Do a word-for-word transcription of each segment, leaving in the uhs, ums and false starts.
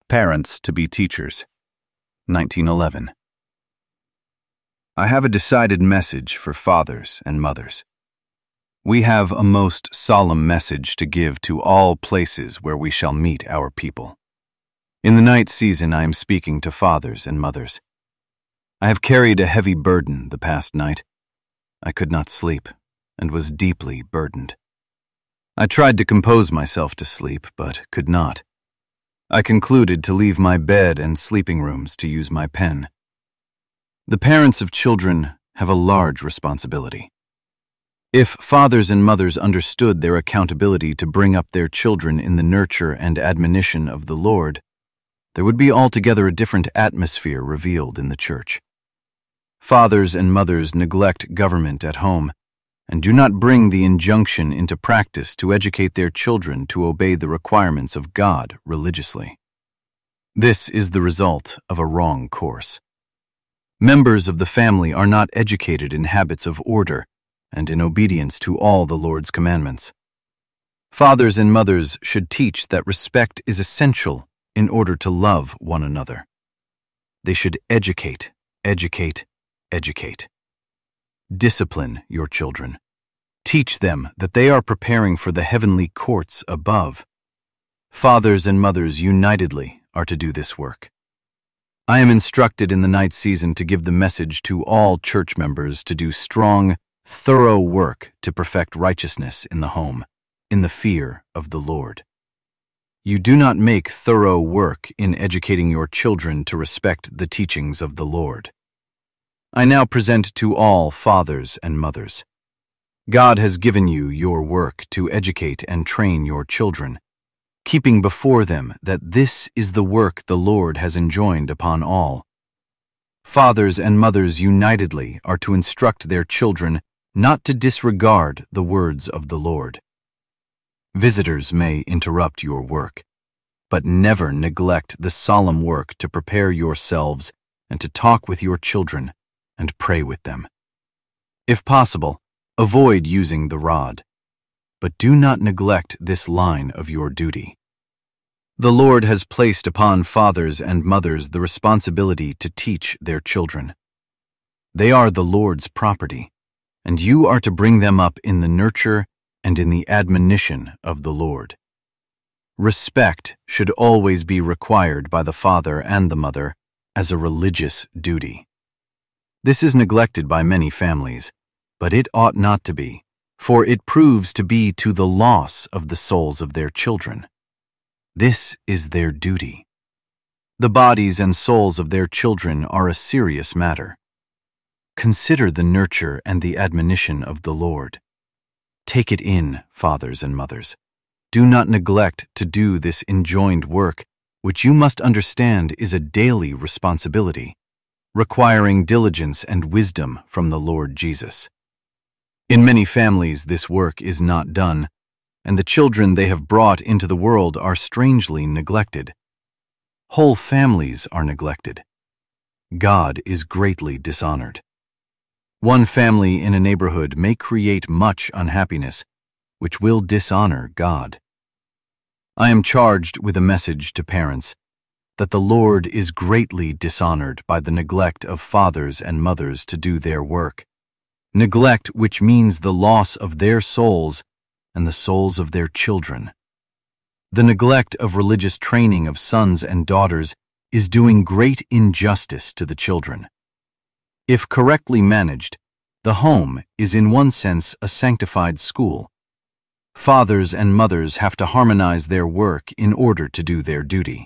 Parents to be Teachers, nineteen eleven. I have a decided message for fathers and mothers. We have a most solemn message to give to all places where we shall meet our people. In the night season I am speaking to fathers and mothers. I have carried a heavy burden the past night. I could not sleep and was deeply burdened. I tried to compose myself to sleep, but could not. I concluded to leave my bed and sleeping rooms to use my pen. The parents of children have a large responsibility. If fathers and mothers understood their accountability to bring up their children in the nurture and admonition of the Lord, there would be altogether a different atmosphere revealed in the church. Fathers and mothers neglect government at home and do not bring the injunction into practice to educate their children to obey the requirements of God religiously. This is the result of a wrong course. Members of the family are not educated in habits of order and in obedience to all the Lord's commandments. Fathers and mothers should teach that respect is essential in order to love one another. They should educate, educate, educate. Discipline your children. Teach them that they are preparing for the heavenly courts above. Fathers and mothers unitedly are to do this work. I am instructed in the night season to give the message to all church members to do strong, thorough work to perfect righteousness in the home, in the fear of the Lord. You do not make thorough work in educating your children to respect the teachings of the Lord. I now present to all fathers and mothers. God has given you your work to educate and train your children, keeping before them that this is the work the Lord has enjoined upon all. Fathers and mothers unitedly are to instruct their children not to disregard the words of the Lord. Visitors may interrupt your work, but never neglect the solemn work to prepare yourselves and to talk with your children and pray with them. If possible, avoid using the rod, but do not neglect this line of your duty. The Lord has placed upon fathers and mothers the responsibility to teach their children. They are the Lord's property, and you are to bring them up in the nurture and in the admonition of the Lord. Respect should always be required by the father and the mother as a religious duty. This is neglected by many families, but it ought not to be, for it proves to be to the loss of the souls of their children. This is their duty. The bodies and souls of their children are a serious matter. Consider the nurture and the admonition of the Lord. Take it in, fathers and mothers. Do not neglect to do this enjoined work, which you must understand is a daily responsibility, requiring diligence and wisdom from the Lord Jesus. In many families this work is not done, and the children they have brought into the world are strangely neglected. Whole families are neglected. God is greatly dishonored. One family in a neighborhood may create much unhappiness, which will dishonor God. I am charged with a message to parents that the Lord is greatly dishonored by the neglect of fathers and mothers to do their work, neglect which means the loss of their souls and the souls of their children. The neglect of religious training of sons and daughters is doing great injustice to the children. If correctly managed, the home is in one sense a sanctified school. Fathers and mothers have to harmonize their work in order to do their duty.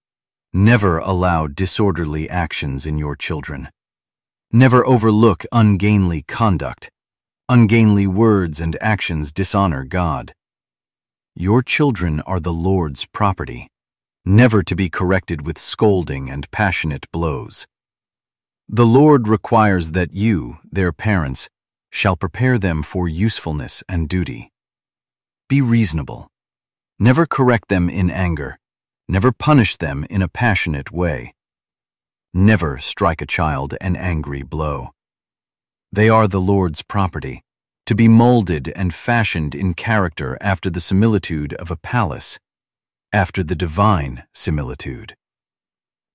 Never allow disorderly actions in your children. Never overlook ungainly conduct. Ungainly words and actions dishonor God. Your children are the Lord's property, never to be corrected with scolding and passionate blows. The Lord requires that you, their parents, shall prepare them for usefulness and duty. Be reasonable. Never correct them in anger. Never punish them in a passionate way. Never strike a child an angry blow. They are the Lord's property, to be molded and fashioned in character after the similitude of a palace, after the divine similitude.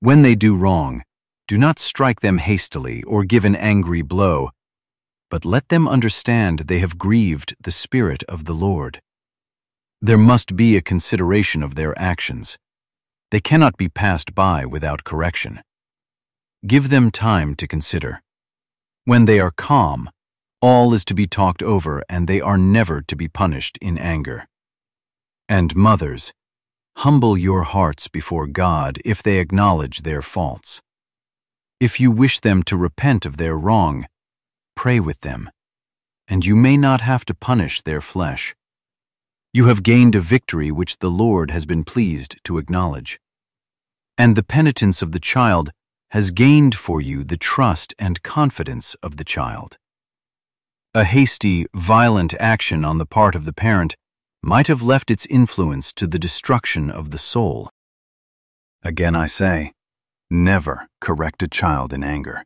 When they do wrong, do not strike them hastily or give an angry blow, but let them understand they have grieved the Spirit of the Lord. There must be a consideration of their actions. They cannot be passed by without correction. Give them time to consider. When they are calm, all is to be talked over and they are never to be punished in anger. And mothers, humble your hearts before God if they acknowledge their faults. If you wish them to repent of their wrong, pray with them, and you may not have to punish their flesh. You have gained a victory which the Lord has been pleased to acknowledge. And the penitence of the child has gained for you the trust and confidence of the child. A hasty, violent action on the part of the parent might have left its influence to the destruction of the soul. Again I say, never correct a child in anger.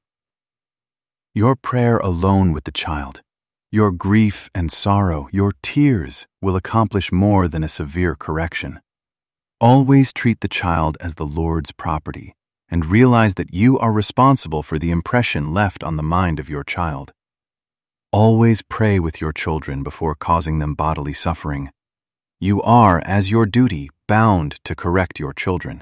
Your prayer alone with the child, your grief and sorrow, your tears will accomplish more than a severe correction. Always treat the child as the Lord's property and realize that you are responsible for the impression left on the mind of your child. Always pray with your children before causing them bodily suffering. You are, as your duty, bound to correct your children.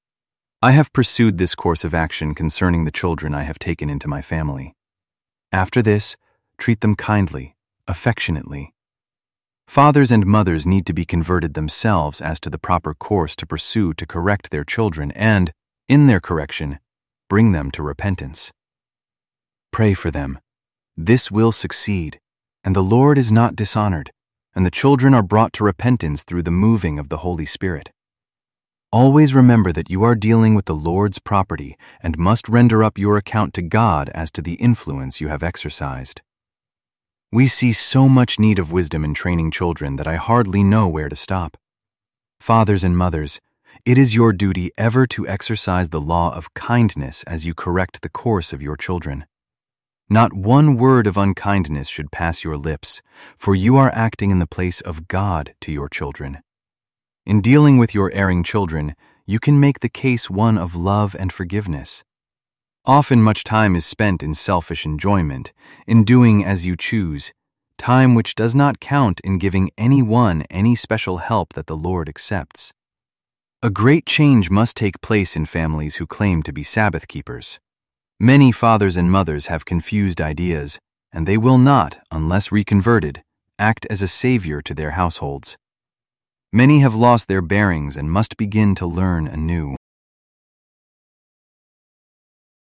I have pursued this course of action concerning the children I have taken into my family. After this, treat them kindly, affectionately. Fathers and mothers need to be converted themselves as to the proper course to pursue to correct their children and, in their correction, bring them to repentance. Pray for them. This will succeed, and the Lord is not dishonored, and the children are brought to repentance through the moving of the Holy Spirit. Always remember that you are dealing with the Lord's property and must render up your account to God as to the influence you have exercised. We see so much need of wisdom in training children that I hardly know where to stop. Fathers and mothers, it is your duty ever to exercise the law of kindness as you correct the course of your children. Not one word of unkindness should pass your lips, for you are acting in the place of God to your children. In dealing with your erring children, you can make the case one of love and forgiveness. Often much time is spent in selfish enjoyment, in doing as you choose, time which does not count in giving anyone any special help that the Lord accepts. A great change must take place in families who claim to be Sabbath keepers. Many fathers and mothers have confused ideas, and they will not, unless reconverted, act as a savior to their households. Many have lost their bearings and must begin to learn anew.